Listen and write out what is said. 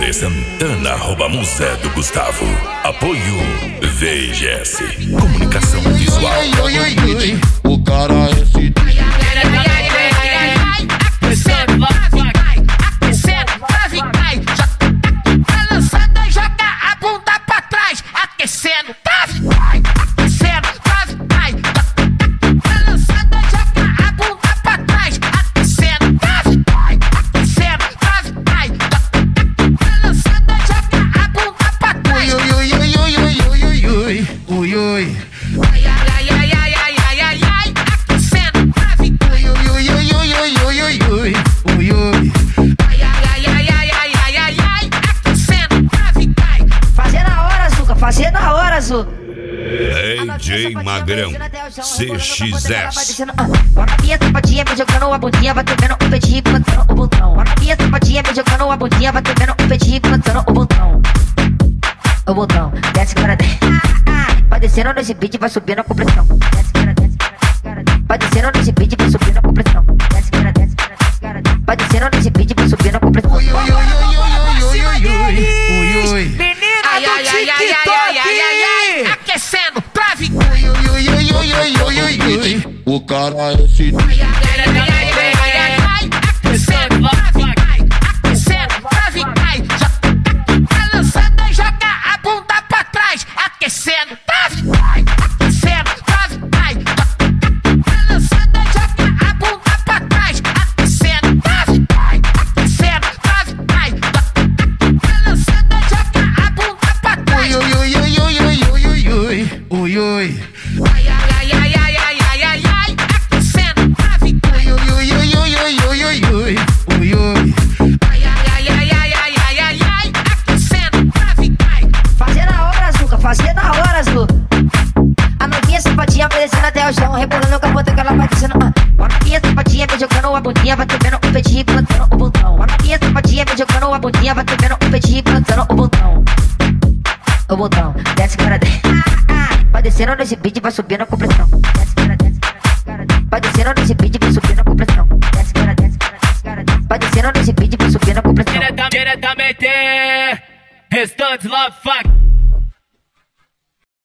DJ Santana rouba a musa do Gustavo. Apoio VGS Comunicação Visual. O cara é esse. Fazer na hora, Azul. DJ Magrão CXS. Bora minha sapatinha me jogando a bundinha, vai tocando o peitinho plantando o botão. Bora minha sapatinha me jogando a bundinha, vai tocando o peitinho plantando o botão. O botão, desce cara desce. Vai descendo nesse beat, vai subindo com pressão. Desce cara desce, cara desce. Vai descendo nesse beat, vai subindo com pressão. Desce cara desce, cara desce. Vai descendo nesse beat, vai subindo com pressão. Aquecendo, trave. O cara é esse. Aquecendo, trave, cai. Tá lançando e joga a bunda pra trás. Aquecendo, trave, aquecendo, trave, cai. Tá lançando e joga a bunda pra trás. Aquecendo, trave, aquecendo, trave, cai. Tá lançando e joga a bunda pra trás. Aquecendo, trave, Fazer na hora, Azul. A novinha sapatinha vai descendo até o chão, rebolando o capota que ela vai descendo. A novinha sapatinha me jogando a bundinha, vai tocando o peitinho plantando o botão. A novinha sapatinha me jogando a bundinha, vai tocando o peitinho plantando o botão. O botão, desce cara desce. Vai descendo nesse beat, vai subindo com pressão. Desce